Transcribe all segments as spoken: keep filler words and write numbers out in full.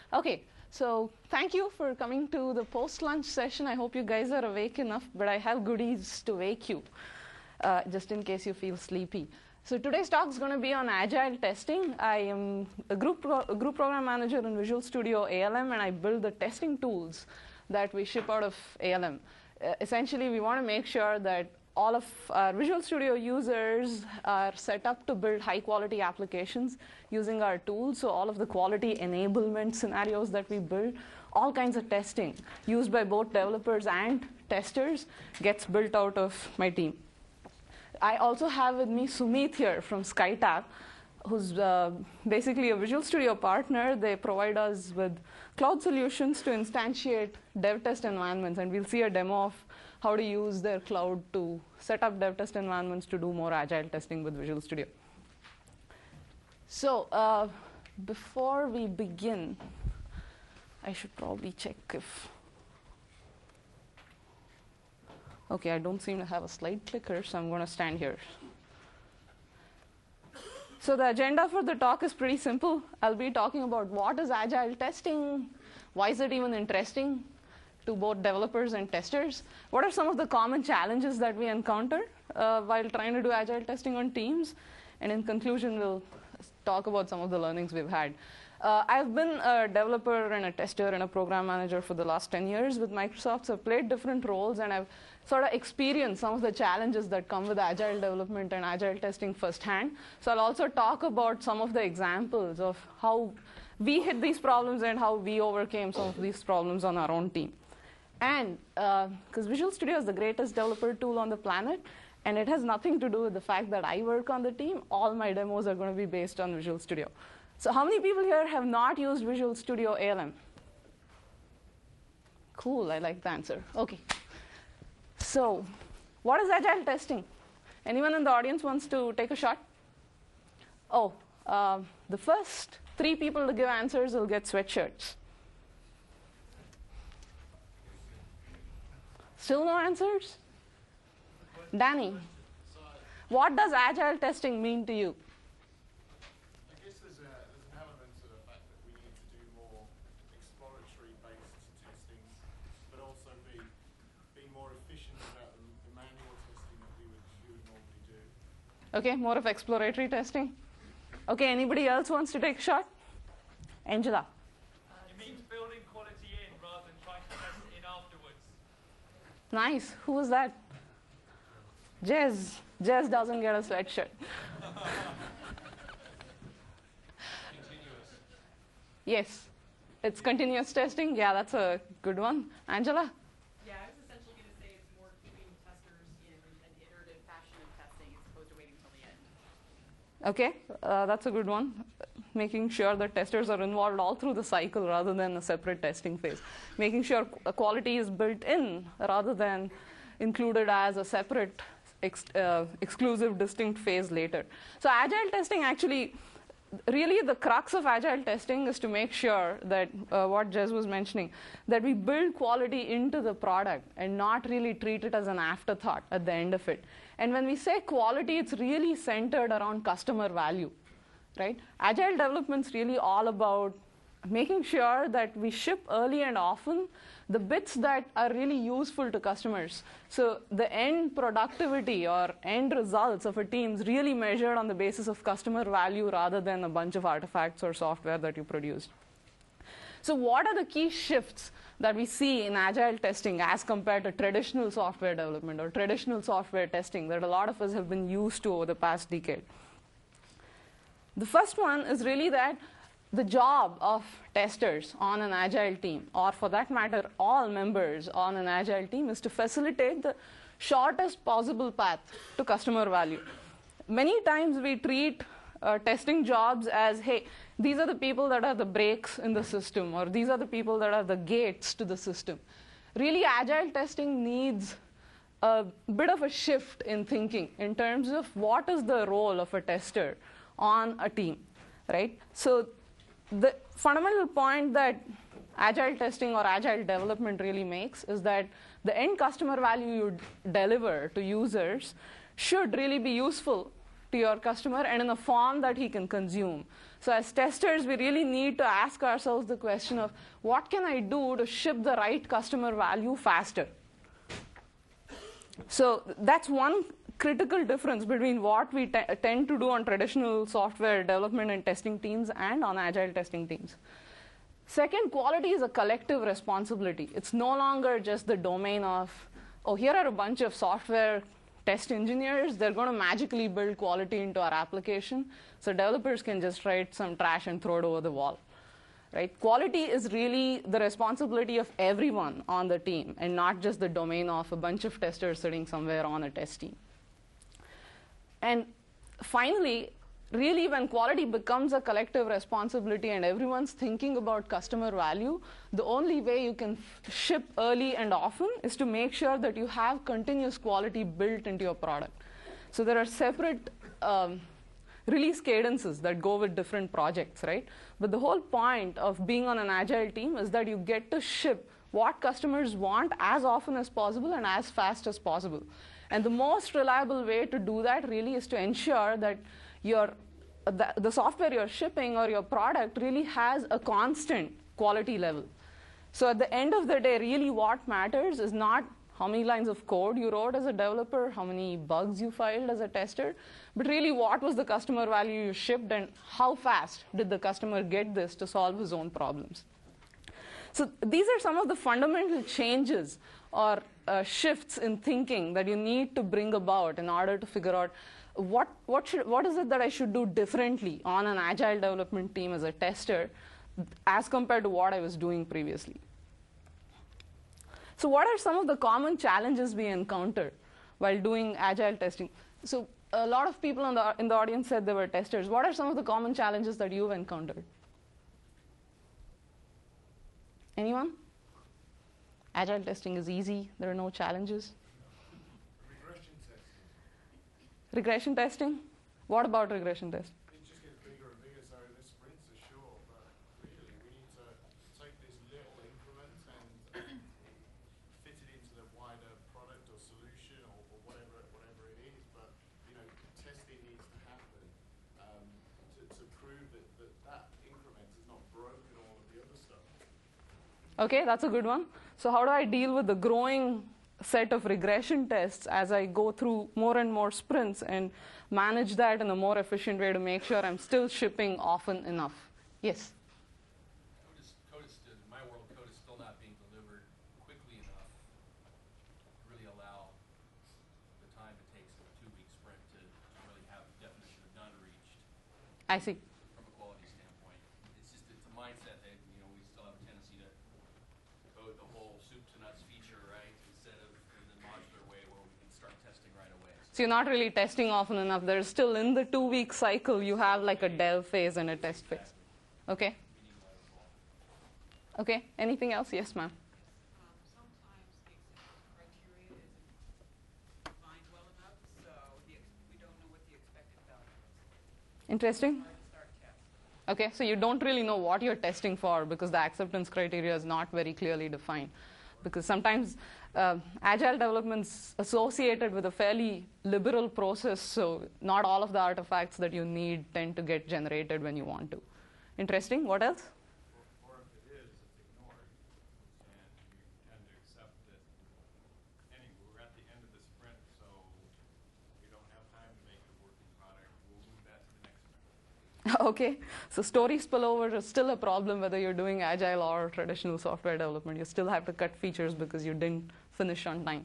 Okay, so thank you for coming to the post-lunch session. I hope you guys are awake enough, but I have goodies to wake you, uh, just in case you feel sleepy. So today's talk is going to be on agile testing. I am a group, pro a group program manager in Visual Studio A L M, and I build the testing tools that we ship out of A L M. Uh, essentially, we want to make sure that all of our Visual Studio users are set up to build high-quality applications using our tools. So all of the quality enablement scenarios that we build, all kinds of testing used by both developers and testers gets built out of my team. I also have with me Sumit here from SkyTab, who's uh, basically a Visual Studio partner. They provide us with cloud solutions to instantiate dev test environments, and we'll see a demo of how to use their cloud to set up dev test environments to do more agile testing with Visual Studio. So uh, before we begin, I should probably check if, OK, I don't seem to have a slide clicker, so I'm going to stand here. So the agenda for the talk is pretty simple. I'll be talking about what is agile testing, why is it even interesting to both developers and testers, what are some of the common challenges that we encounter uh, while trying to do agile testing on teams, and in conclusion, we'll talk about some of the learnings we've had. Uh, I've been a developer and a tester and a program manager for the last ten years with Microsoft, so I've played different roles, and I've sort of experienced some of the challenges that come with agile development and agile testing firsthand. So I'll also talk about some of the examples of how we hit these problems and how we overcame some of these problems on our own team. And because uh, Visual Studio is the greatest developer tool on the planet, and it has nothing to do with the fact that I work on the team, all my demos are going to be based on Visual Studio. So how many people here have not used Visual Studio A L M? Cool, I like the answer. OK. So what is agile testing? Anyone in the audience wants to take a shot? Oh, uh, the first three people to give answers will get sweatshirts. Still no answers? Danny, what does agile testing mean to you? I guess there's, a, there's an element to the fact that we need to do more exploratory-based testing, but also be, be more efficient about the, the manual testing that we would, we would normally do. OK, more of exploratory testing. OK, anybody else wants to take a shot? Angela. Nice. Who was that? Jez. Jez doesn't get a sweatshirt. Continuous. Yes. It's continuous testing. Yeah, that's a good one. Angela? Yeah, I was essentially going to say it's more keeping testers in an iterative fashion of testing as opposed to waiting until the end. OK, uh, that's a good one. Making sure that testers are involved all through the cycle rather than a separate testing phase. Making sure quality is built in rather than included as a separate ex uh, exclusive distinct phase later. So agile testing actually, really the crux of agile testing is to make sure that uh, what Jez was mentioning, that we build quality into the product and not really treat it as an afterthought at the end of it. And when we say quality, it's really centered around customer value. Right? Agile development's really all about making sure that we ship early and often the bits that are really useful to customers. So the end productivity or end results of a team is really measured on the basis of customer value rather than a bunch of artifacts or software that you produced. So what are the key shifts that we see in agile testing as compared to traditional software development or traditional software testing that a lot of us have been used to over the past decade? The first one is really that the job of testers on an agile team, or for that matter, all members on an agile team, is to facilitate the shortest possible path to customer value. Many times we treat uh, testing jobs as, hey, these are the people that are the brakes in the system, or these are the people that are the gates to the system. Really, agile testing needs a bit of a shift in thinking in terms of what is the role of a tester on a team, right? So the fundamental point that agile testing or agile development really makes is that the end customer value you deliver to users should really be useful to your customer and in a form that he can consume. So as testers, we really need to ask ourselves the question of, what can I do to ship the right customer value faster? So that's one critical difference between what we te tend to do on traditional software development and testing teams and on agile testing teams. Second, quality is a collective responsibility. It's no longer just the domain of, oh, here are a bunch of software test engineers. They're going to magically build quality into our application, so developers can just write some trash and throw it over the wall. Right? Quality is really the responsibility of everyone on the team and not just the domain of a bunch of testers sitting somewhere on a test team. And finally, really when quality becomes a collective responsibility and everyone's thinking about customer value, the only way you can ship early and often is to make sure that you have continuous quality built into your product. So there are separate um, release cadences that go with different projects, right? But the whole point of being on an agile team is that you get to ship what customers want as often as possible and as fast as possible. And the most reliable way to do that really is to ensure that your, the, the software you're shipping or your product really has a constant quality level. So at the end of the day, really what matters is not how many lines of code you wrote as a developer, how many bugs you filed as a tester, but really what was the customer value you shipped and how fast did the customer get this to solve his own problems. So these are some of the fundamental changes or uh, shifts in thinking that you need to bring about in order to figure out what, what, should, what is it that I should do differently on an agile development team as a tester as compared to what I was doing previously. So what are some of the common challenges we encounter while doing agile testing? So a lot of people in the, in the audience said they were testers. What are some of the common challenges that you've encountered? Anyone? Agile testing is easy. There are no challenges. Regression testing. Regression testing? What about regression testing? It just gets bigger and bigger, so the sprints are short, but really we need to take this little increment and fit it into the wider product or solution or, or whatever whatever it is. But you know, testing needs to happen um, to, to prove that, that that increment is not broken all of the other stuff. OK, that's a good one. So how do I deal with the growing set of regression tests as I go through more and more sprints and manage that in a more efficient way to make sure I'm still shipping often enough? Yes? Code is, code is still, in my world, code is still not being delivered quickly enough to really allow the time it takes in a two-week sprint to, to really have a definition of done reached I see. from a quality standpoint. It's just, it's a mindset that, you know, we still have a tendency to code the whole soup to nuts feature, right, instead of in the modular way where we can start testing right away. So you're not really testing often enough. There's still, in the two-week cycle, you have like a dev phase and a test phase. OK? We need to let it evolve. OK, anything else? Yes, ma'am. Um, sometimes the acceptance criteria isn't defined well enough, so the ex we don't know what the expected value is. Interesting. It's hard to start tests. OK, so you don't really know what you're testing for because the acceptance criteria is not very clearly defined. Because sometimes uh, agile development's associated with a fairly liberal process, so not all of the artifacts that you need tend to get generated when you want to. Interesting. What else? Or, or if it is, it's ignored, and you tend to accept that, anyway, we're at the end of the sprint, so we don't have time to make a working product. We'll move that to the next sprint. OK, so story spillover is still a problem whether you're doing agile or traditional software development. You still have to cut features because you didn't finish on time.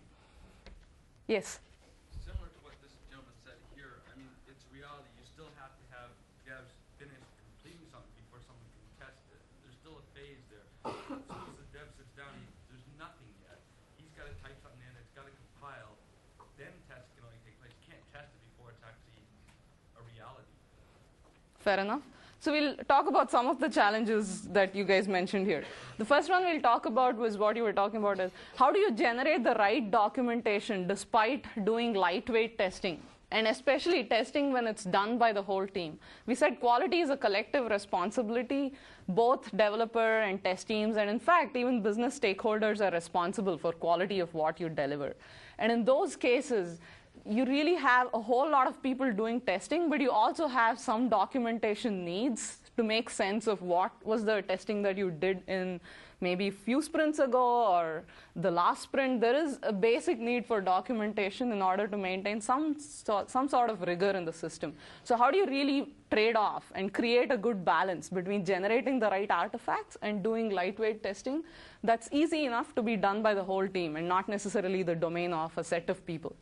Yes? Similar to what this gentleman said here, I mean, it's reality. You still have to have devs finish completing something before someone can test it. There's still a phase there. As soon as the dev sits down, he, there's nothing yet. He's got to type something in, it's got to compile. Then tests can only take place. You can't test it before it's actually a reality. Fair enough. So we'll talk about some of the challenges that you guys mentioned here. The first one we'll talk about was what you were talking about is how do you generate the right documentation despite doing lightweight testing, and especially testing when it's done by the whole team. We said quality is a collective responsibility. Both developer and test teams, and in fact, even business stakeholders are responsible for quality of what you deliver. And in those cases, you really have a whole lot of people doing testing, but you also have some documentation needs to make sense of what was the testing that you did in maybe a few sprints ago or the last sprint. There is a basic need for documentation in order to maintain some, so, some sort of rigor in the system. So how do you really trade off and create a good balance between generating the right artifacts and doing lightweight testing that's easy enough to be done by the whole team and not necessarily the domain of a set of people?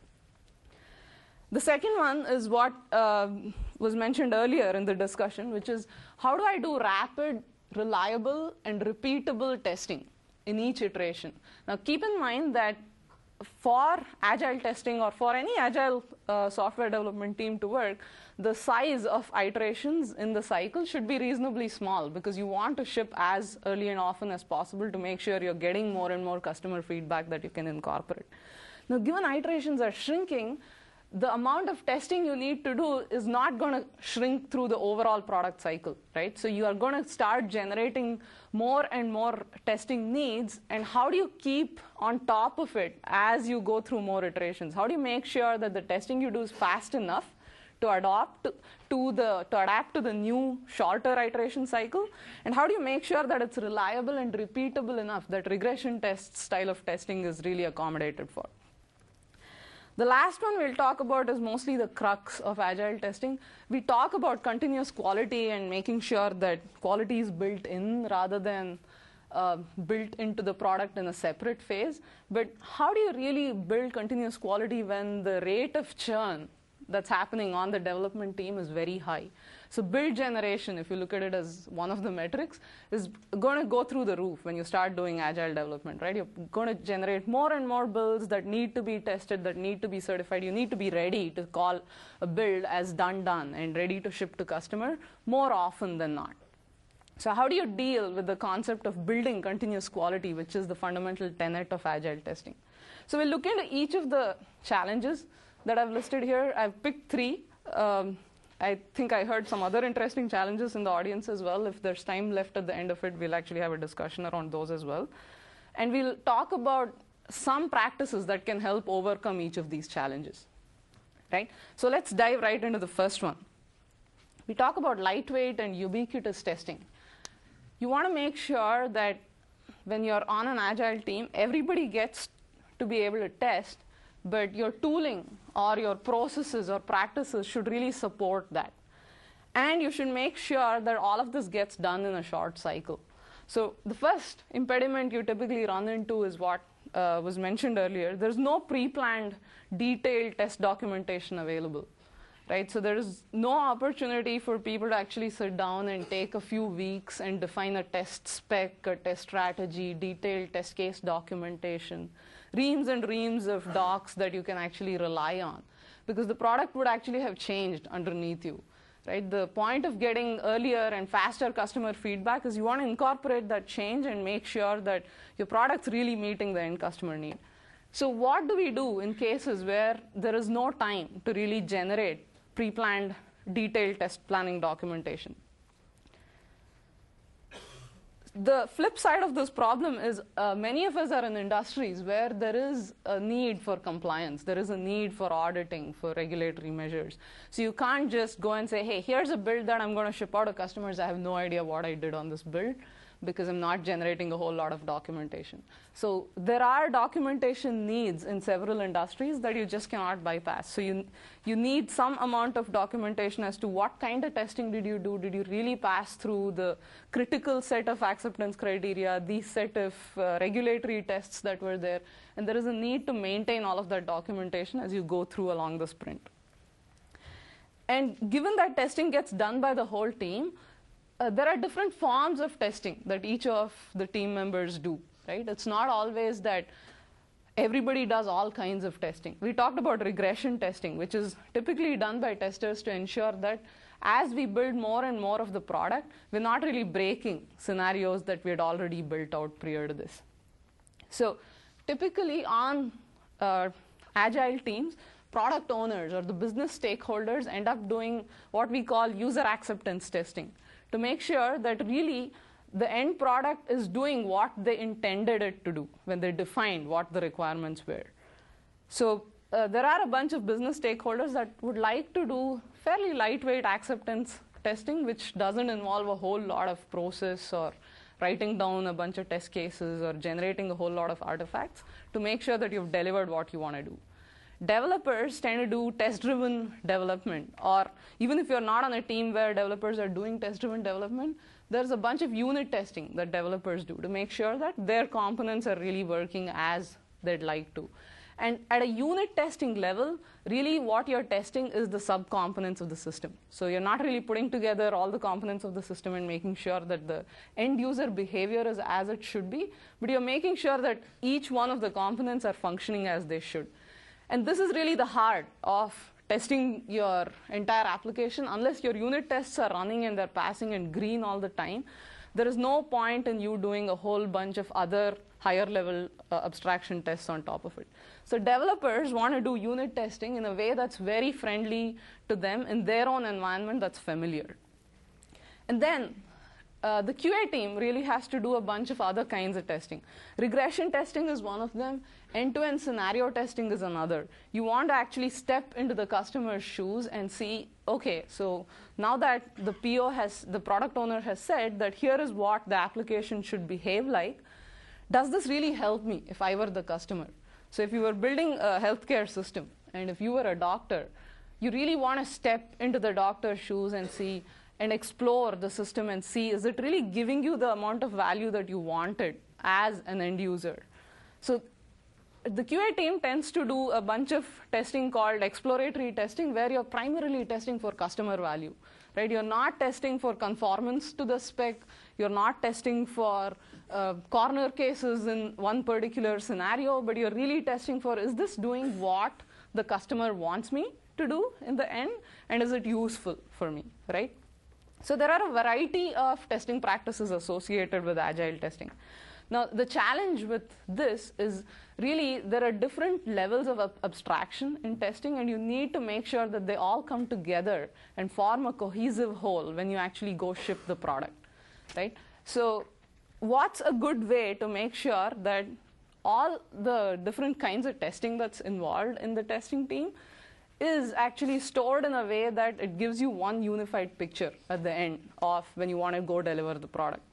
The second one is what uh, was mentioned earlier in the discussion, which is how do I do rapid, reliable, and repeatable testing in each iteration? Now, keep in mind that for agile testing or for any agile uh, software development team to work, the size of iterations in the cycle should be reasonably small because you want to ship as early and often as possible to make sure you're getting more and more customer feedback that you can incorporate. Now, given iterations are shrinking, the amount of testing you need to do is not going to shrink through the overall product cycle, right? So you are going to start generating more and more testing needs, and how do you keep on top of it as you go through more iterations? How do you make sure that the testing you do is fast enough to adopt to the to adapt to the new shorter iteration cycle? And how do you make sure that it's reliable and repeatable enough that regression test style of testing is really accommodated for? The last one we'll talk about is mostly the crux of agile testing. We talk about continuous quality and making sure that quality is built in rather than uh, built into the product in a separate phase. But how do you really build continuous quality when the rate of churn that's happening on the development team is very high? So build generation, if you look at it as one of the metrics, is going to go through the roof when you start doing agile development, right? You're going to generate more and more builds that need to be tested, that need to be certified. You need to be ready to call a build as done, done, and ready to ship to customer more often than not. So how do you deal with the concept of building continuous quality, which is the fundamental tenet of agile testing? So we'll look into each of the challenges that I've listed here. I've picked three. Um, I think I heard some other interesting challenges in the audience as well. If there's time left at the end of it, we'll actually have a discussion around those as well. And we'll talk about some practices that can help overcome each of these challenges, right? So let's dive right into the first one. We talk about lightweight and ubiquitous testing. You want to make sure that when you're on an agile team, everybody gets to be able to test, but your tooling or your processes or practices should really support that. And you should make sure that all of this gets done in a short cycle. So the first impediment you typically run into is what uh, was mentioned earlier. There's no pre-planned detailed test documentation available, right? So there is no opportunity for people to actually sit down and take a few weeks and define a test spec, a test strategy, detailed test case documentation, reams and reams of docs that you can actually rely on, because the product would actually have changed underneath you, right? The point of getting earlier and faster customer feedback is you want to incorporate that change and make sure that your product's really meeting the end customer need. So what do we do in cases where there is no time to really generate pre-planned detailed test planning documentation? The flip side of this problem is uh, many of us are in industries where there is a need for compliance. There is a need for auditing, for regulatory measures. So you can't just go and say, hey, here's a build that I'm going to ship out to customers. I have no idea what I did on this build, because I'm not generating a whole lot of documentation. So there are documentation needs in several industries that you just cannot bypass. So you, you need some amount of documentation as to what kind of testing did you do? Did you really pass through the critical set of acceptance criteria, the set of uh, regulatory tests that were there? And there is a need to maintain all of that documentation as you go through along the sprint. And given that testing gets done by the whole team, Uh, there are different forms of testing that each of the team members do, right? It's not always that everybody does all kinds of testing. We talked about regression testing, which is typically done by testers to ensure that as we build more and more of the product, we're not really breaking scenarios that we had already built out prior to this. So typically on uh, agile teams, product owners or the business stakeholders end up doing what we call user acceptance testing, to make sure that really the end product is doing what they intended it to do when they defined what the requirements were. So uh, there are a bunch of business stakeholders that would like to do fairly lightweight acceptance testing, which doesn't involve a whole lot of process or writing down a bunch of test cases or generating a whole lot of artifacts to make sure that you've delivered what you want to do. Developers tend to do test-driven development, or even if you're not on a team where developers are doing test-driven development, there's a bunch of unit testing that developers do to make sure that their components are really working as they'd like to. And at a unit testing level, really what you're testing is the subcomponents of the system. So you're not really putting together all the components of the system and making sure that the end user behavior is as it should be, but you're making sure that each one of the components are functioning as they should. And this is really the heart of testing your entire application. Unless your unit tests are running and they're passing in green all the time, there is no point in you doing a whole bunch of other higher level uh, abstraction tests on top of it. So developers want to do unit testing in a way that's very friendly to them in their own environment that's familiar. And then uh, the Q A team really has to do a bunch of other kinds of testing. Regression testing is one of them. End-to-end scenario testing is another. You want to actually step into the customer's shoes and see, okay, so now that the P O has, the product owner has said that here is what the application should behave like, does this really help me if I were the customer? So if you were building a healthcare system, and if you were a doctor, you really want to step into the doctor's shoes and see and explore the system and see, is it really giving you the amount of value that you wanted as an end user? So the Q A team tends to do a bunch of testing called exploratory testing, where you're primarily testing for customer value. Right? You're not testing for conformance to the spec. You're not testing for uh, corner cases in one particular scenario, but you're really testing for, is this doing what the customer wants me to do in the end, and is it useful for me, right? So there are a variety of testing practices associated with agile testing. Now, the challenge with this is really there are different levels of ab abstraction in testing, and you need to make sure that they all come together and form a cohesive whole when you actually go ship the product, right? So what's a good way to make sure that all the different kinds of testing that's involved in the testing team is actually stored in a way that it gives you one unified picture at the end of when you want to go deliver the product.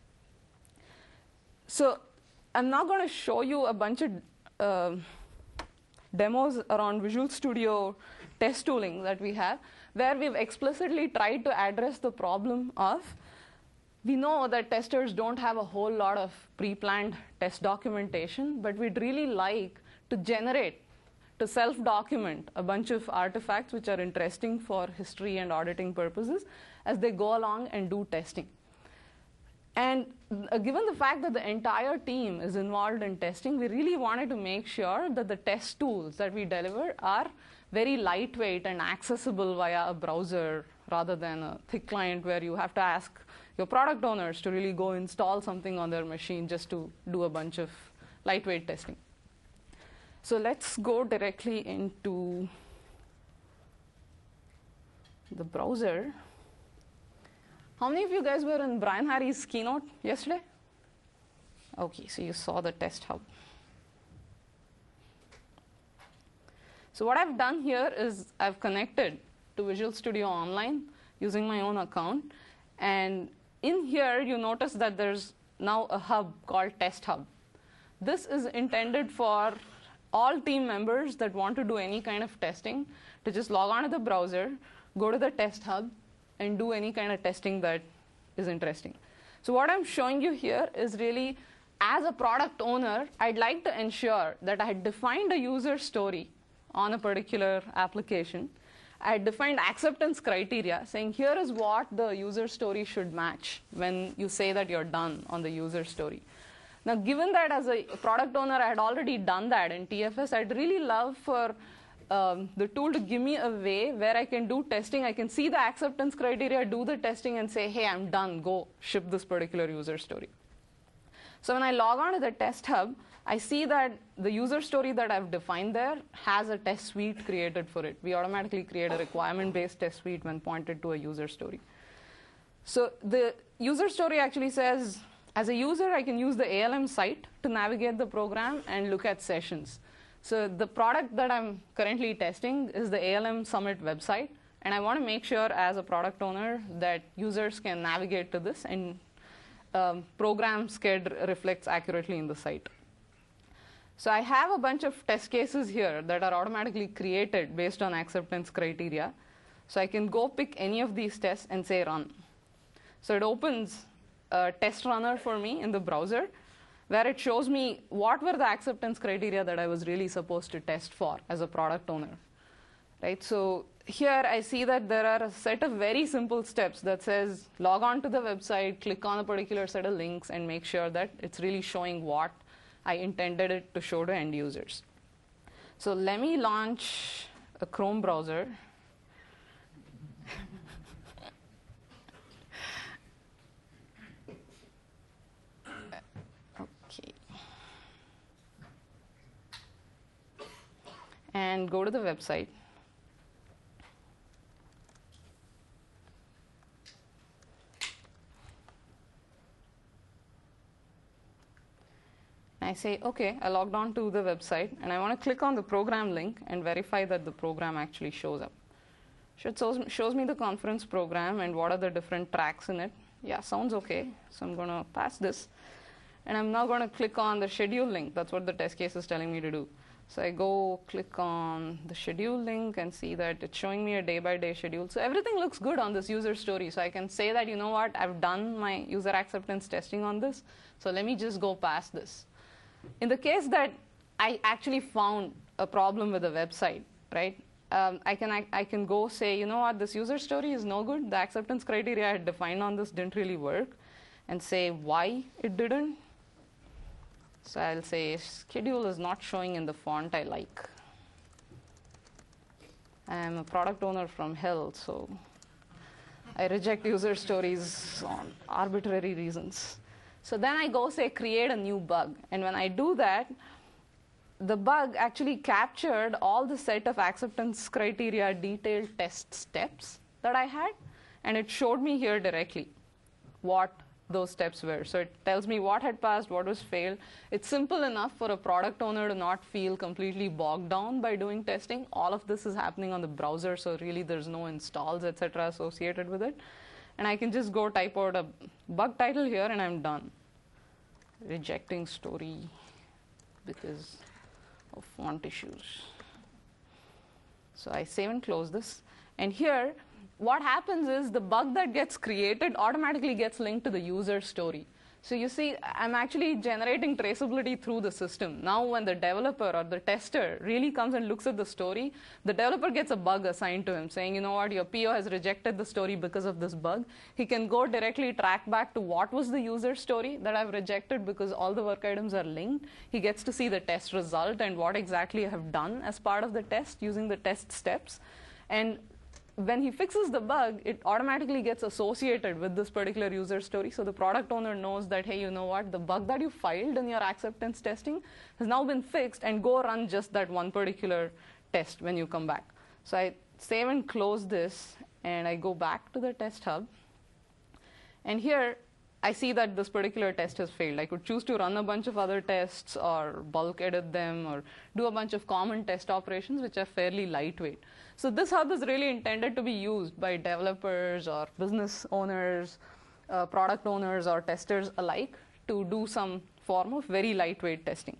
So I'm now going to show you a bunch of uh, demos around Visual Studio test tooling that we have, where we've explicitly tried to address the problem of, we know that testers don't have a whole lot of pre-planned test documentation, but we'd really like to generate, to self-document a bunch of artifacts which are interesting for history and auditing purposes as they go along and do testing. And uh, given the fact that the entire team is involved in testing, we really wanted to make sure that the test tools that we deliver are very lightweight and accessible via a browser rather than a thick client where you have to ask your product owners to really go install something on their machine just to do a bunch of lightweight testing. So let's go directly into the browser. How many of you guys were in Brian Harry's keynote yesterday? Okay, so you saw the test hub. So what I've done here is I've connected to Visual Studio Online using my own account. And in here, you notice that there's now a hub called Test Hub. This is intended for all team members that want to do any kind of testing to just log on to the browser, go to the Test Hub, and do any kind of testing that is interesting. So what I'm showing you here is really, as a product owner, I'd like to ensure that I had defined a user story on a particular application. I had defined acceptance criteria, saying here is what the user story should match when you say that you're done on the user story. Now, given that as a product owner, I had already done that in T F S, I'd really love for um, the tool to give me a way where I can do testing. I can see the acceptance criteria, do the testing, and say, hey, I'm done. Go ship this particular user story. So when I log on to the Test Hub, I see that the user story that I've defined there has a test suite created for it. We automatically create a requirement-based test suite when pointed to a user story. So the user story actually says, as a user, I can use the A L M site to navigate the program and look at sessions. So the product that I'm currently testing is the A L M Summit website. And I want to make sure as a product owner that users can navigate to this and um, program sked reflects accurately in the site. So I have a bunch of test cases here that are automatically created based on acceptance criteria. So I can go pick any of these tests and say run. So it opens a test runner for me in the browser, where it shows me what were the acceptance criteria that I was really supposed to test for as a product owner. Right? So here I see that there are a set of very simple steps that says log on to the website, click on a particular set of links, and make sure that it's really showing what I intended it to show to end users. So let me launch a Chrome browser. Okay. And go to the website. I say, OK, I logged on to the website, and I want to click on the program link and verify that the program actually shows up. So it shows, shows me the conference program and what are the different tracks in it. Yeah, sounds OK. So I'm going to pass this. And I'm now going to click on the schedule link. That's what the test case is telling me to do. So I go click on the schedule link and see that it's showing me a day-by-day schedule. So everything looks good on this user story. So I can say that, you know what, I've done my user acceptance testing on this. So let me just go past this. In the case that I actually found a problem with the website, right, um, I, can, I, I can go say, you know what, this user story is no good. The acceptance criteria I had defined on this didn't really work, and say why it didn't. So I'll say schedule is not showing in the font I like. I'm a product owner from hell, so I reject user stories on arbitrary reasons. So then I go say create a new bug. And when I do that, the bug actually captured all the set of acceptance criteria detailed test steps that I had. And it showed me here directly what those steps were. So it tells me what had passed, what was failed. It's simple enough for a product owner to not feel completely bogged down by doing testing. All of this is happening on the browser, so really there's no installs, et cetera associated with it. And I can just go type out a bug title here, and I'm done. Rejecting story because of font issues. So I save and close this. And here, what happens is the bug that gets created automatically gets linked to the user story. So you see, I'm actually generating traceability through the system. Now when the developer or the tester really comes and looks at the story, the developer gets a bug assigned to him saying, you know what, your P O has rejected the story because of this bug. He can go directly track back to what was the user story that I've rejected because all the work items are linked. He gets to see the test result and what exactly I have done as part of the test using the test steps. And when he fixes the bug, it automatically gets associated with this particular user story. So the product owner knows that, hey, you know what, the bug that you filed in your acceptance testing has now been fixed, and go run just that one particular test when you come back. So I save and close this, and I go back to the test hub. And here, I see that this particular test has failed. I could choose to run a bunch of other tests or bulk edit them or do a bunch of common test operations, which are fairly lightweight. So this hub is really intended to be used by developers or business owners, uh, product owners or testers alike to do some form of very lightweight testing.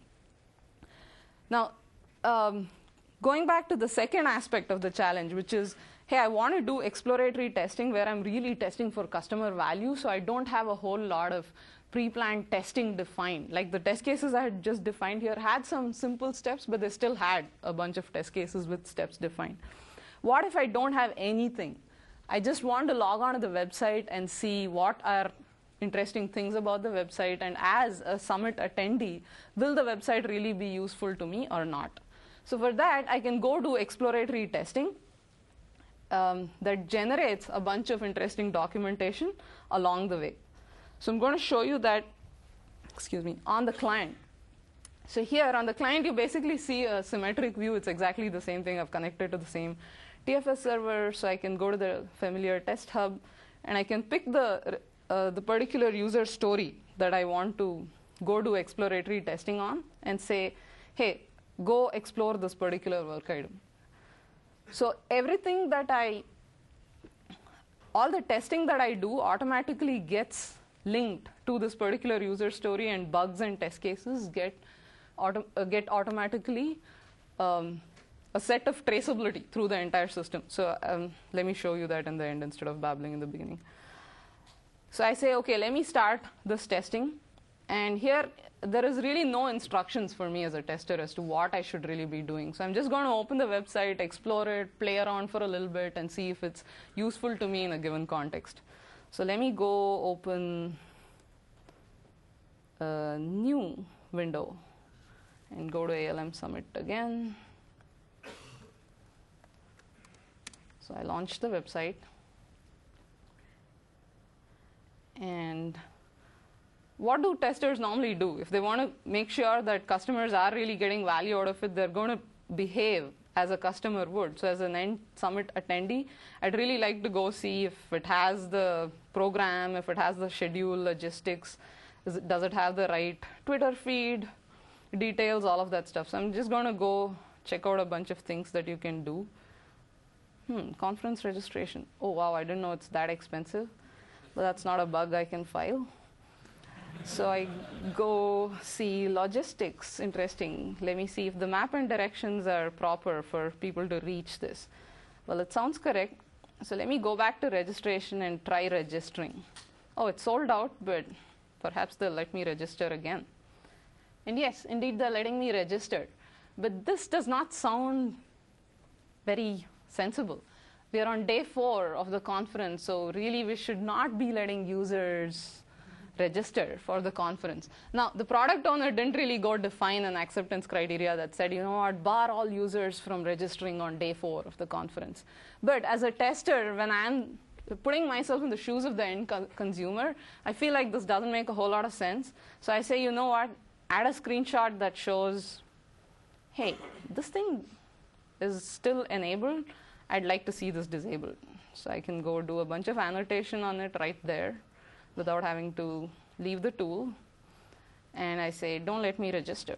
Now, um, going back to the second aspect of the challenge, which is, hey, I want to do exploratory testing where I'm really testing for customer value, so I don't have a whole lot of pre-planned testing defined. Like the test cases I had just defined here had some simple steps, but they still had a bunch of test cases with steps defined. What if I don't have anything? I just want to log on to the website and see what are interesting things about the website, and as a summit attendee, will the website really be useful to me or not? So for that, I can go do exploratory testing um, that generates a bunch of interesting documentation along the way. So I'm going to show you that, excuse me, on the client. So here on the client, you basically see a symmetric view. It's exactly the same thing. I've connected to the same T F S server, so I can go to the familiar test hub, and I can pick the, uh, the particular user story that I want to go do exploratory testing on and say, hey, go explore this particular work item. So everything that I, all the testing that I do automatically gets linked to this particular user story, and bugs and test cases get, auto, uh, get automatically um, a set of traceability through the entire system. So um, let me show you that in the end instead of babbling in the beginning. So I say, OK, let me start this testing. And here, there is really no instructions for me as a tester as to what I should really be doing. So I'm just going to open the website, explore it, play around for a little bit, and see if it's useful to me in a given context. So let me go open a new window and go to A L M Summit again. So I launched the website. And what do testers normally do? If they want to make sure that customers are really getting value out of it, they're going to behave as a customer would. So as an end summit attendee, I'd really like to go see if it has the program, if it has the schedule, logistics, is it, does it have the right Twitter feed, details, all of that stuff. So I'm just going to go check out a bunch of things that you can do. Hmm, conference registration. Oh, wow, I didn't know it's that expensive. But that's not a bug I can file. So I go see logistics, interesting. Let me see if the map and directions are proper for people to reach this. Well, it sounds correct. So let me go back to registration and try registering. Oh, it's sold out, but perhaps they'll let me register again. And yes, indeed, they're letting me register. But this does not sound very sensible. We are on day four of the conference, so really we should not be letting users register for the conference. Now, the product owner didn't really go define an acceptance criteria that said, you know what, bar all users from registering on day four of the conference. But as a tester, when I'm putting myself in the shoes of the end co consumer, I feel like this doesn't make a whole lot of sense. So I say, you know what, add a screenshot that shows, hey, this thing is still enabled. I'd like to see this disabled. So I can go do a bunch of annotation on it right there without having to leave the tool. And I say, don't let me register.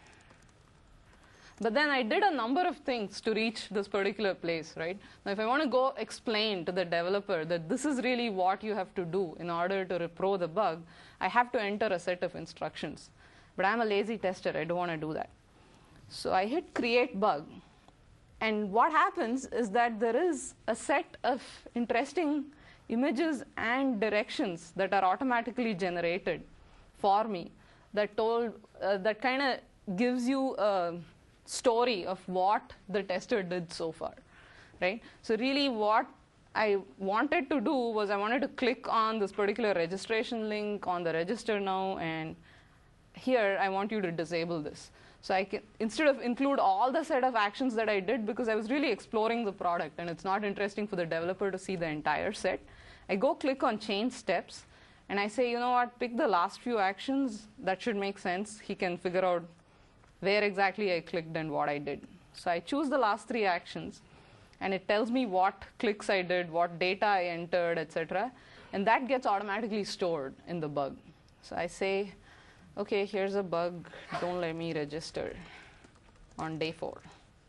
But then I did a number of things to reach this particular place, right? Now, if I want to go explain to the developer that this is really what you have to do in order to repro the bug, I have to enter a set of instructions. But I'm a lazy tester. I don't want to do that. So I hit create bug. And what happens is that there is a set of interesting images and directions that are automatically generated for me that told uh, that kind of gives you a story of what the tester did so far, right? So really what I wanted to do was I wanted to click on this particular registration link on the register now, and here I want you to disable this. So I can, instead of include all the set of actions that I did, because I was really exploring the product and it's not interesting for the developer to see the entire set, I go click on change steps and I say, you know what, pick the last few actions. That should make sense. He can figure out where exactly I clicked and what I did. So I choose the last three actions and it tells me what clicks I did, what data I entered, et cetera. And that gets automatically stored in the bug. So I say, OK, here's a bug. Don't let me register on day four.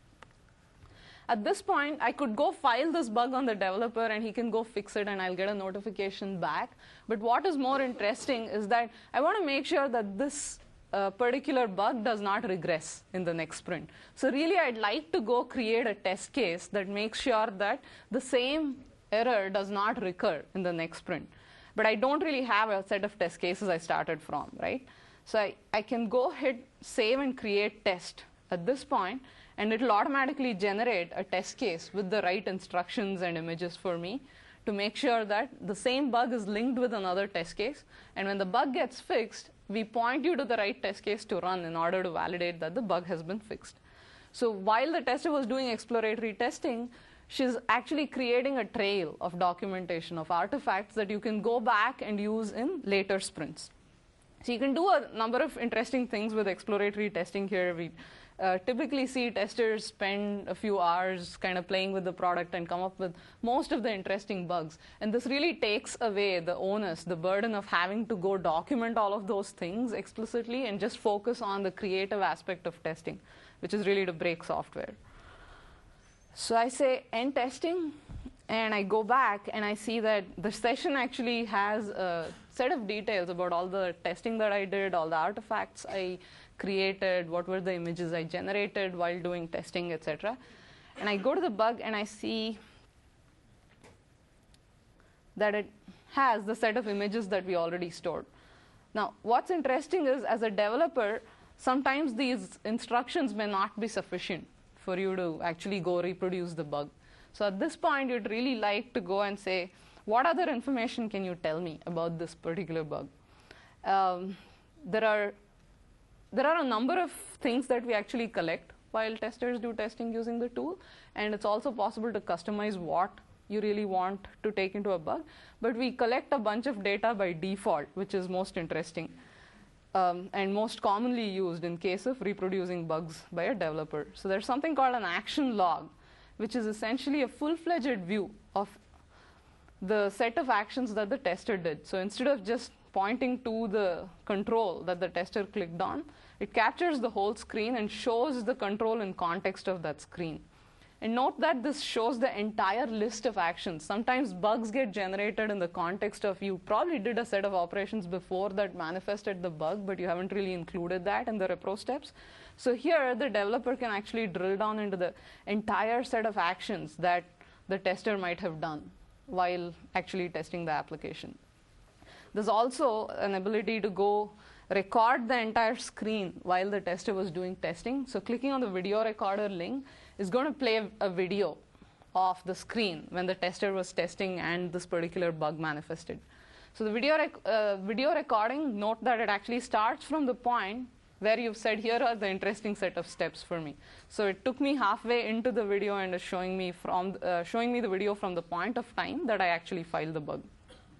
At this point, I could go file this bug on the developer, and he can go fix it, and I'll get a notification back. But what is more interesting is that I want to make sure that this uh, particular bug does not regress in the next sprint. So really, I'd like to go create a test case that makes sure that the same error does not recur in the next sprint. But I don't really have a set of test cases I started from, right? So I, I can go hit save and create test at this point, and it will automatically generate a test case with the right instructions and images for me to make sure that the same bug is linked with another test case. And when the bug gets fixed, we point you to the right test case to run in order to validate that the bug has been fixed. So while the tester was doing exploratory testing, she's actually creating a trail of documentation of artifacts that you can go back and use in later sprints. So you can do a number of interesting things with exploratory testing here. We uh, typically see testers spend a few hours kind of playing with the product and come up with most of the interesting bugs. And this really takes away the onus, the burden of having to go document all of those things explicitly and just focus on the creative aspect of testing, which is really to break software. So I say end testing, and I go back and I see that the session actually has a set of details about all the testing that I did, all the artifacts I created, what were the images I generated while doing testing, et cetera. And I go to the bug and I see that it has the set of images that we already stored. Now, what's interesting is, as a developer, sometimes these instructions may not be sufficient for you to actually go reproduce the bug. So at this point, you'd really like to go and say, what other information can you tell me about this particular bug? Um, there are there are a number of things that we actually collect while testers do testing using the tool, and it's also possible to customize what you really want to take into a bug. But we collect a bunch of data by default, which is most interesting um, and most commonly used in case of reproducing bugs by a developer. So there's something called an action log, which is essentially a full-fledged view of the set of actions that the tester did. So instead of just pointing to the control that the tester clicked on, it captures the whole screen and shows the control in context of that screen. And note that this shows the entire list of actions. Sometimes bugs get generated in the context of you probably did a set of operations before that manifested the bug, but you haven't really included that in the repro steps. So here, the developer can actually drill down into the entire set of actions that the tester might have done while actually testing the application. There's also an ability to go record the entire screen while the tester was doing testing. So clicking on the video recorder link is going to play a video of the screen when the tester was testing and this particular bug manifested. So the video, rec uh, video recording, note that it actually starts from the point where you've said, here are the interesting set of steps for me. So it took me halfway into the video and is showing me, from, uh, showing me the video from the point of time that I actually filed the bug.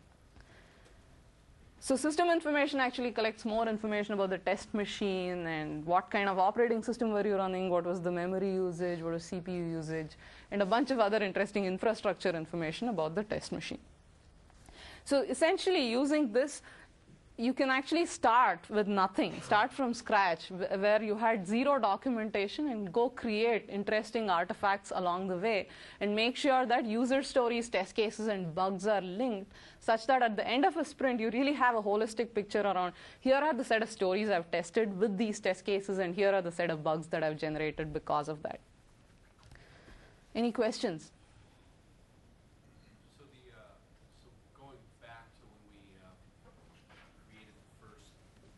So system information actually collects more information about the test machine and what kind of operating system were you running, what was the memory usage, what was C P U usage, and a bunch of other interesting infrastructure information about the test machine. So essentially, using this, you can actually start with nothing, start from scratch, where you had zero documentation, and go create interesting artifacts along the way, and make sure that user stories, test cases, and bugs are linked, such that at the end of a sprint, you really have a holistic picture around, here are the set of stories I've tested with these test cases, and here are the set of bugs that I've generated because of that. Any questions? So the uh, so going back to when we uh, created the first,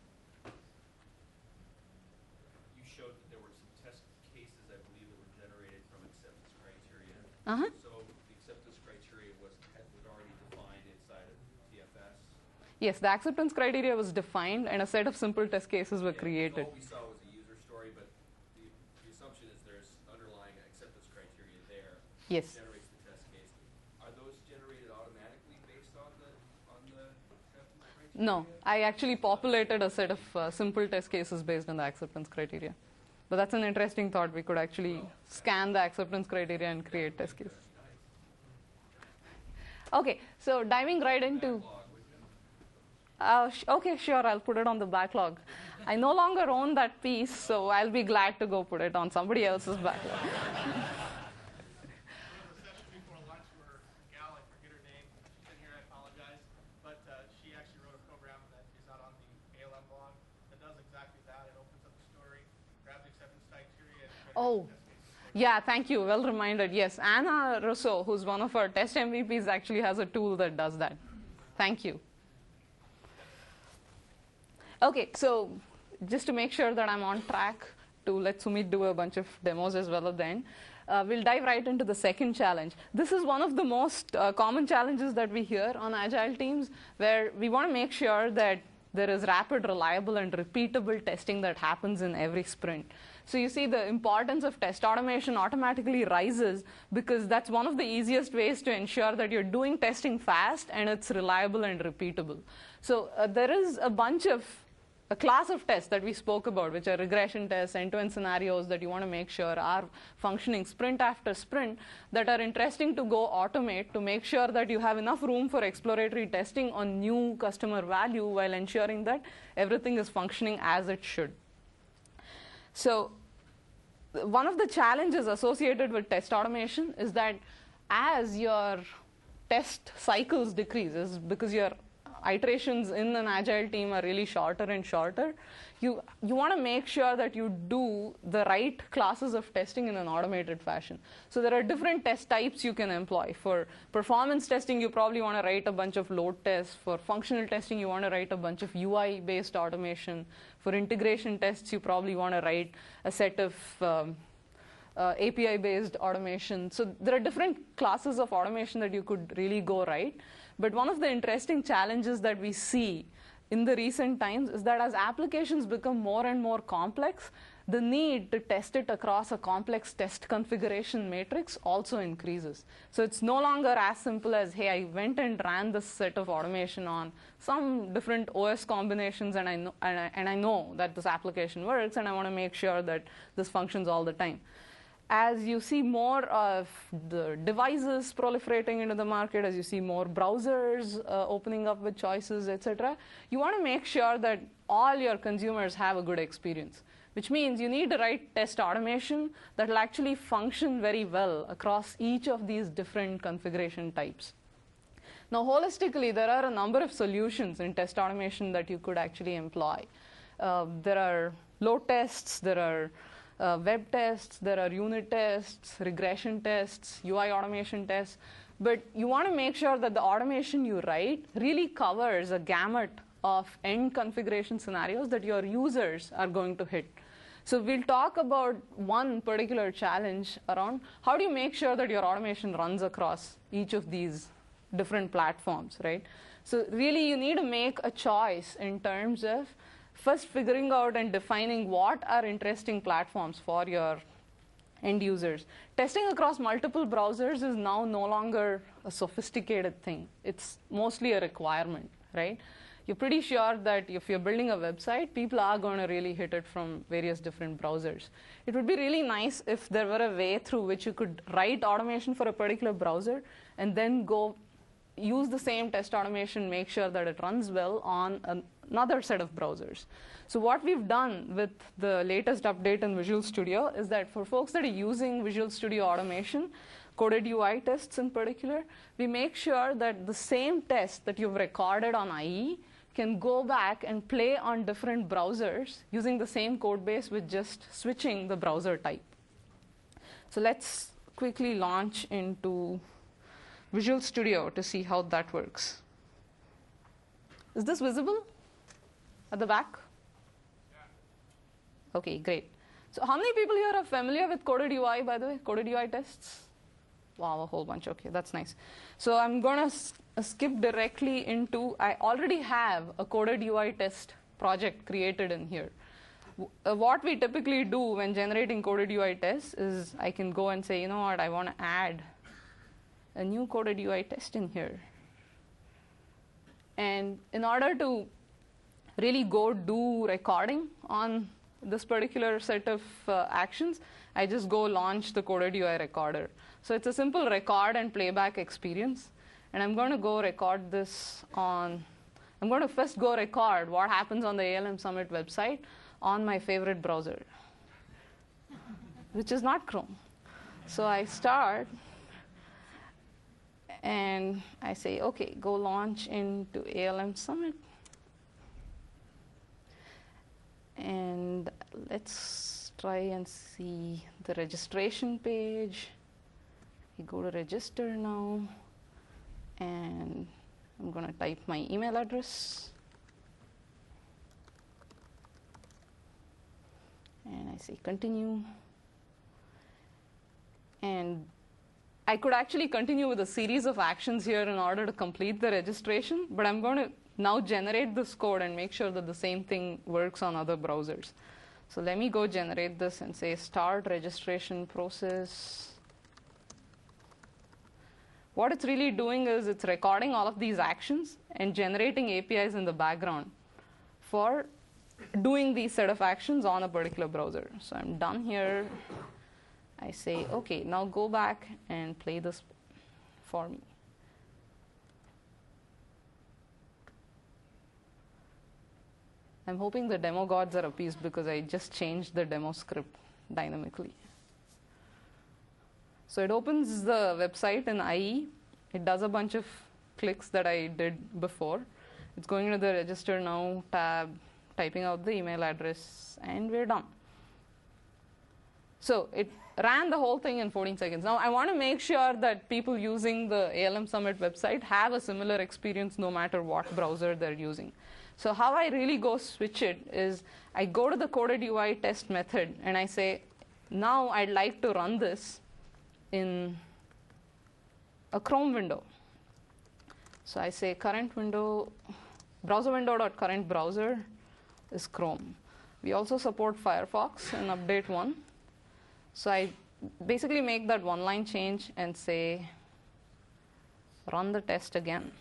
you showed that there were some test cases, I believe, that were generated from acceptance criteria. Uh-huh. So the acceptance criteria was was already defined inside of T F S. Yes, the acceptance criteria was defined, and a set of simple test cases were Yeah, created. All we saw was a user story, but the, the assumption is there's underlying acceptance criteria there. Yes. Generates the test case. Are those generated automatically based on the on the acceptance criteria? No, I actually populated a set of uh, simple test cases based on the acceptance criteria. But that's an interesting thought. We could actually scan the acceptance criteria and create test cases. Okay, so diving right into... Uh, sh okay, sure, I'll put it on the backlog. I no longer own that piece, so I'll be glad to go put it on somebody else's backlog. There was a session before lunch where a gal, I forget her name, she's in here, I apologize, but uh, she actually wrote a program that is out on the A L M blog that does exactly that. It opens up the story, grabs acceptance criteria, and generates Oh. test cases. Yeah, thank you. Well reminded. Yes, Anna Rousseau, who's one of our test M V Ps, actually has a tool that does that. Thank you. Okay, so just to make sure that I'm on track to let Sumit do a bunch of demos as well at the end, uh, we'll dive right into the second challenge. This is one of the most uh, common challenges that we hear on Agile teams, where we want to make sure that there is rapid, reliable, and repeatable testing that happens in every sprint. So you see the importance of test automation automatically rises, because that's one of the easiest ways to ensure that you're doing testing fast and it's reliable and repeatable. So uh, there is a bunch of a class of tests that we spoke about, which are regression tests, end-to-end scenarios that you want to make sure are functioning sprint after sprint, that are interesting to go automate to make sure that you have enough room for exploratory testing on new customer value while ensuring that everything is functioning as it should. So one of the challenges associated with test automation is that as your test cycles decreases, because your iterations in an agile team are really shorter and shorter, you, you want to make sure that you do the right classes of testing in an automated fashion. So there are different test types you can employ. For performance testing, you probably want to write a bunch of load tests. For functional testing, you want to write a bunch of U I-based automation. For integration tests, you probably want to write a set of um, uh, A P I-based automation. So there are different classes of automation that you could really go right. But one of the interesting challenges that we see in the recent times is that as applications become more and more complex, the need to test it across a complex test configuration matrix also increases. So it's no longer as simple as, hey, I went and ran this set of automation on some different O S combinations, and I know, and I, and I know that this application works, and I want to make sure that this functions all the time. As you see more of the devices proliferating into the market, as you see more browsers uh, opening up with choices, et cetera, you want to make sure that all your consumers have a good experience, which means you need to write test automation that will actually function very well across each of these different configuration types. Now, holistically, there are a number of solutions in test automation that you could actually employ. Uh, there are load tests, there are Uh, web tests, there are unit tests, regression tests, U I automation tests. But you want to make sure that the automation you write really covers a gamut of end configuration scenarios that your users are going to hit. So we'll talk about one particular challenge around how do you make sure that your automation runs across each of these different platforms, right? So really you need to make a choice in terms of first figuring out and defining what are interesting platforms for your end users. Testing across multiple browsers is now no longer a sophisticated thing. It's mostly a requirement, right? You're pretty sure that if you're building a website, people are going to really hit it from various different browsers. It would be really nice if there were a way through which you could write automation for a particular browser and then go use the same test automation, make sure that it runs well on an another set of browsers. So what we've done with the latest update in Visual Studio is that for folks that are using Visual Studio Automation, coded U I tests in particular, we make sure that the same test that you've recorded on I E can go back and play on different browsers using the same code base with just switching the browser type. So let's quickly launch into Visual Studio to see how that works. Is this visible? At the back? Yeah. OK, great. So how many people here are familiar with coded U I, by the way, coded U I tests? Wow, a whole bunch. OK, that's nice. So I'm going to skip directly into, I already have a coded U I test project created in here. Uh, what we typically do when generating coded U I tests is I can go and say, you know what, I want to add a new coded U I test in here. And in order to really go do recording on this particular set of uh, actions, I just go launch the coded U I recorder. So it's a simple record and playback experience. And I'm going to go record this on, I'm going to first go record what happens on the A L M Summit website on my favorite browser, which is not Chrome. So I start, and I say, OK, go launch into A L M Summit. And let's try and see the registration page. We go to register now. And I'm going to type my email address. And I say continue. And I could actually continue with a series of actions here in order to complete the registration. But I'm going to now generate this code and make sure that the same thing works on other browsers. So let me go generate this and say start registration process. What it's really doing is it's recording all of these actions and generating A P Is in the background for doing these set of actions on a particular browser. So I'm done here. I say, OK, now go back and play this for me. I'm hoping the demo gods are appeased because I just changed the demo script dynamically. So it opens the website in I E. It does a bunch of clicks that I did before. It's going to the register now tab, typing out the email address, and we're done. So it ran the whole thing in fourteen seconds. Now I want to make sure that people using the A L M Summit website have a similar experience no matter what browser they're using. So how I really go switch it is I go to the coded U I test method, and I say, now I'd like to run this in a Chrome window. So I say current window, browser window.current browser is Chrome. We also support Firefox in update one. So I basically make that one line change and say, run the test again.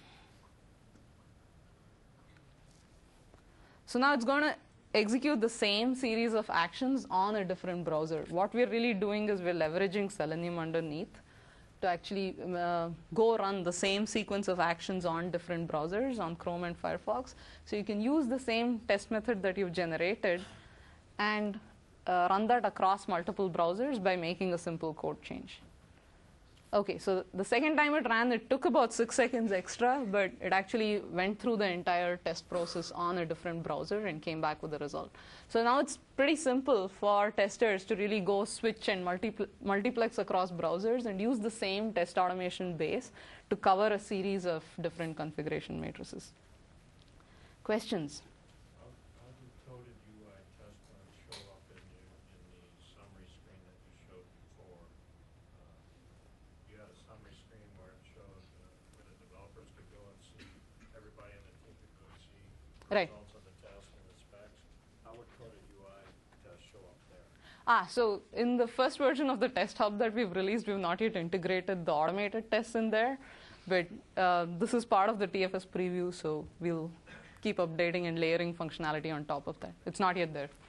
So now it's going to execute the same series of actions on a different browser. What we're really doing is we're leveraging Selenium underneath to actually uh, go run the same sequence of actions on different browsers, on Chrome and Firefox. So you can use the same test method that you've generated and uh, run that across multiple browsers by making a simple code change. OK, so the second time it ran, it took about six seconds extra, but it actually went through the entire test process on a different browser and came back with the result. So now it's pretty simple for testers to really go switch and multipl multiplex across browsers and use the same test automation base to cover a series of different configuration matrices. Questions? How, how do coded U I test plans show up in, you, in the summary screen that you showed before? Uh, you had a summary screen where it showed uh, where the developers could go and see, everybody in the team could go and see Right. results of the test and the specs. How would coded U I test show up there? Ah, so in the first version of the test hub that we've released, we've not yet integrated the automated tests in there. But uh, this is part of the T F S preview, so we'll keep updating and layering functionality on top of that. It's not yet there.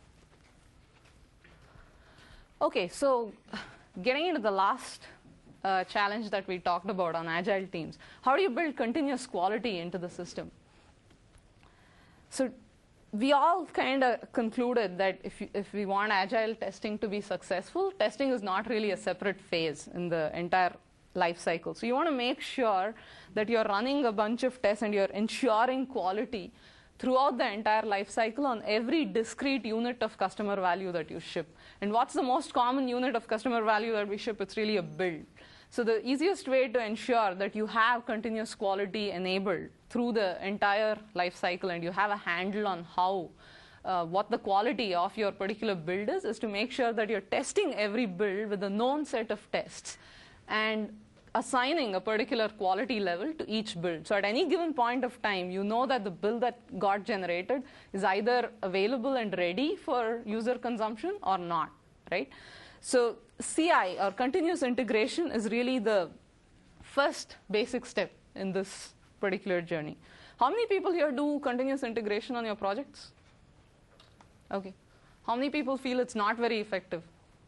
OK, so getting into the last uh, challenge that we talked about on agile teams. How do you build continuous quality into the system? So we all kind of concluded that if, you, if we want agile testing to be successful, testing is not really a separate phase in the entire life cycle. So you want to make sure that you're running a bunch of tests and you're ensuring quality throughout the entire life cycle on every discrete unit of customer value that you ship. And what's the most common unit of customer value that we ship? It's really a build. So the easiest way to ensure that you have continuous quality enabled through the entire life cycle and you have a handle on how, uh, what the quality of your particular build is, is to make sure that you're testing every build with a known set of tests and assigning a particular quality level to each build. So at any given point of time, you know that the build that got generated is either available and ready for user consumption or not, right? So C I, or continuous integration, is really the first basic step in this particular journey. How many people here do continuous integration on your projects? OK. How many people feel it's not very effective?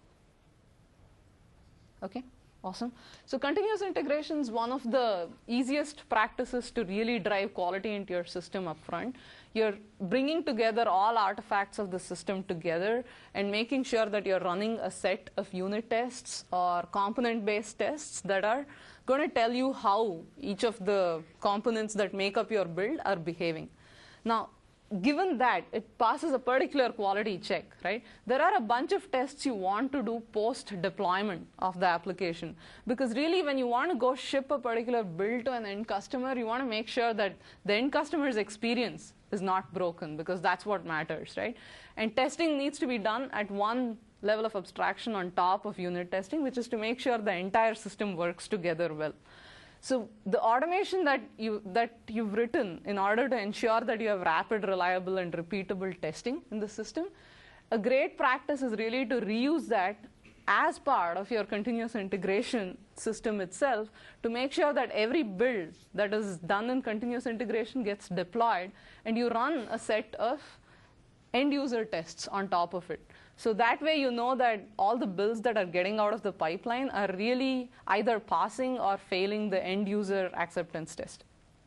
OK. Awesome. So continuous integration is one of the easiest practices to really drive quality into your system up front. You're bringing together all artifacts of the system together and making sure that you're running a set of unit tests or component-based tests that are going to tell you how each of the components that make up your build are behaving. Now, given that it passes a particular quality check, right, there are a bunch of tests you want to do post-deployment of the application. Because really, when you want to go ship a particular build to an end customer, you want to make sure that the end customer's experience is not broken, because that's what matters, right? And testing needs to be done at one level of abstraction on top of unit testing, which is to make sure the entire system works together well. So the automation that, you, that you've written in order to ensure that you have rapid, reliable, and repeatable testing in the system, a great practice is really to reuse that as part of your continuous integration system itself to make sure that every build that is done in continuous integration gets deployed, and you run a set of end user tests on top of it. So that way you know that all the builds that are getting out of the pipeline are really either passing or failing the end user acceptance test.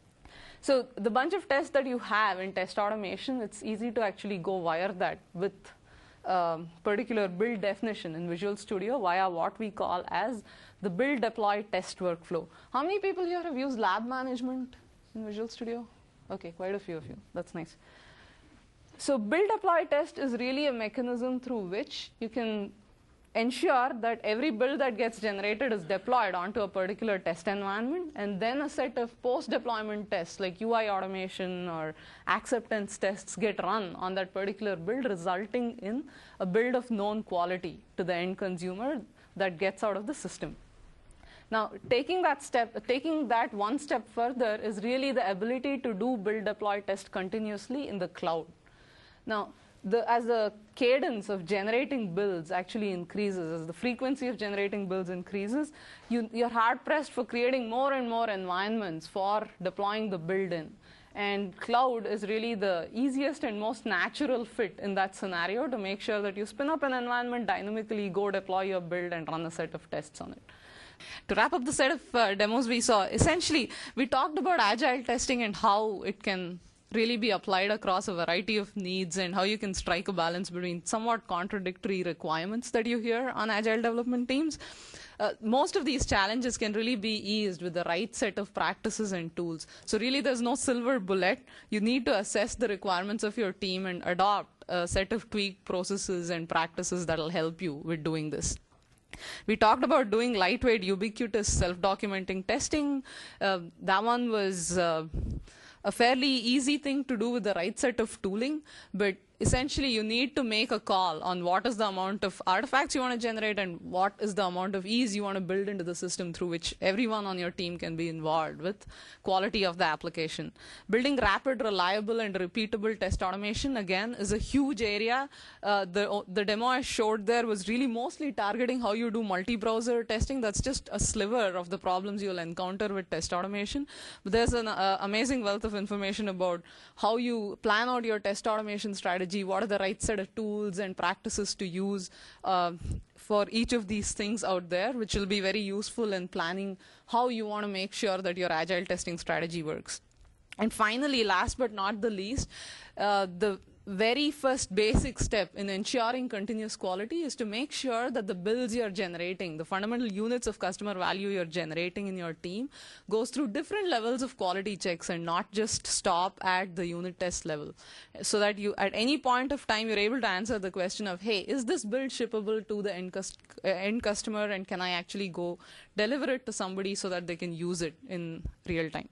So the bunch of tests that you have in test automation, it's easy to actually go wire that with um, particular build definition in Visual Studio via what we call as the build deploy test workflow. How many people here have used lab management in Visual Studio? Okay, quite a few of you. That's nice. So build deploy test is really a mechanism through which you can ensure that every build that gets generated is deployed onto a particular test environment, and then a set of post-deployment tests like U I automation or acceptance tests get run on that particular build, resulting in a build of known quality to the end consumer that gets out of the system. Now, taking that step, taking that one step further is really the ability to do build deploy test continuously in the cloud. Now, the, as the cadence of generating builds actually increases, as the frequency of generating builds increases, you, you're hard-pressed for creating more and more environments for deploying the build in. And cloud is really the easiest and most natural fit in that scenario to make sure that you spin up an environment dynamically, go deploy your build, and run a set of tests on it. To wrap up the set of uh, demos we saw, essentially, we talked about agile testing and how it can really be applied across a variety of needs and how you can strike a balance between somewhat contradictory requirements that you hear on agile development teams. Uh, most of these challenges can really be eased with the right set of practices and tools. So really there's no silver bullet. You need to assess the requirements of your team and adopt a set of tweak processes and practices that will help you with doing this. We talked about doing lightweight, ubiquitous, self-documenting testing. Uh, that one was uh, a fairly easy thing to do with the right set of tooling, but essentially you need to make a call on what is the amount of artifacts you want to generate and what is the amount of ease you want to build into the system through which everyone on your team can be involved with quality of the application. Building rapid, reliable, and repeatable test automation, again, is a huge area. Uh, the, the demo I showed there was really mostly targeting how you do multi-browser testing. That's just a sliver of the problems you'll encounter with test automation. But there's an uh, amazing wealth of information about how you plan out your test automation strategy, what are the right set of tools and practices to use uh, for each of these things out there, which will be very useful in planning how you want to make sure that your agile testing strategy works. And finally, last but not the least, uh, the very first basic step in ensuring continuous quality is to make sure that the builds you're generating, the fundamental units of customer value you're generating in your team, goes through different levels of quality checks and not just stop at the unit test level. So that you, at any point of time, you're able to answer the question of, hey, is this build shippable to the end, cust uh, end customer, and can I actually go deliver it to somebody so that they can use it in real time?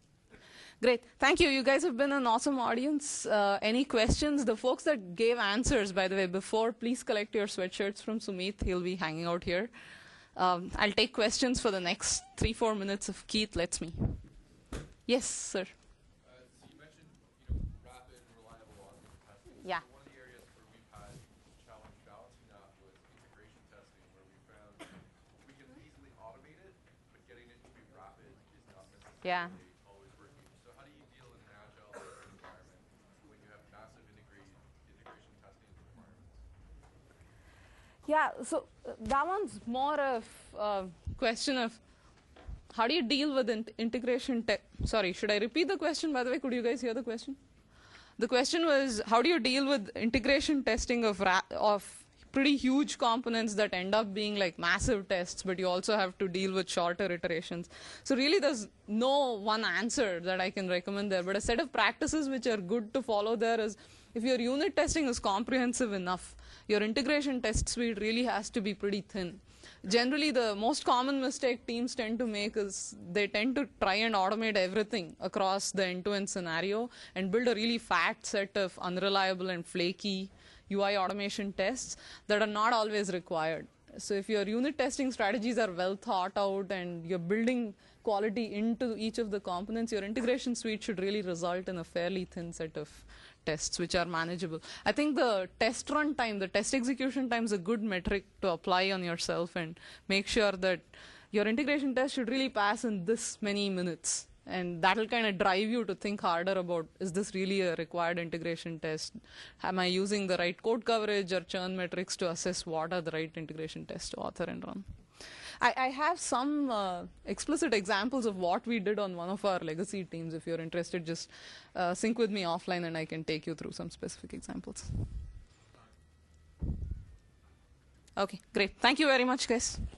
Great. Thank you. You guys have been an awesome audience. Uh, any questions? The folks that gave answers, by the way, before, please collect your sweatshirts from Sumit. He'll be hanging out here. Um, I'll take questions for the next three, four minutes if Keith lets me. Yes, sir. Uh, so you mentioned, you know, rapid and reliable automated testing. Yeah. So one of the areas where we've had challenge balancing that was integration testing, where we found we can easily automate it, but getting it to be rapid is not necessarily Yeah. always working. So how do you deal in an agile environment when you have massive integrate, integration testing requirements? Yeah, so uh, that one's more of a question of how do you deal with in integration te Sorry, should I repeat the question, by the way? Could you guys hear the question? The question was, how do you deal with integration testing of, ra of pretty huge components that end up being like massive tests, but you also have to deal with shorter iterations? So really there's no one answer that I can recommend there, but a set of practices which are good to follow there is, if your unit testing is comprehensive enough, your integration test suite really has to be pretty thin. Generally, the most common mistake teams tend to make is they tend to try and automate everything across the end-to-end scenario and build a really fat set of unreliable and flaky U I automation tests that are not always required. So if your unit testing strategies are well thought out and you're building quality into each of the components, your integration suite should really result in a fairly thin set of tests which are manageable. I think the test run time, the test execution time is a good metric to apply on yourself and make sure that your integration test should really pass in this many minutes And that'll kind of drive you to think harder about, is this really a required integration test? Am I using the right code coverage or churn metrics to assess what are the right integration tests to author and run? I, I have some uh, explicit examples of what we did on one of our legacy teams. If you're interested, just uh, sync with me offline and I can take you through some specific examples. Okay, great. Thank you very much, guys.